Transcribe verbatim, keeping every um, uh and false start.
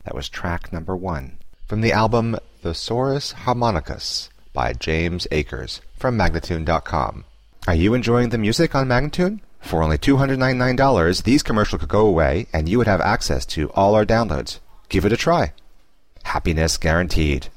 That was track number one from the album Thesaurus Harmonicus by James Akers from Magnatune dot com. Are you enjoying the music on Magnatune? For only two hundred ninety-nine dollars, these commercials could go away and you would have access to all our downloads. Give it a try. Happiness guaranteed.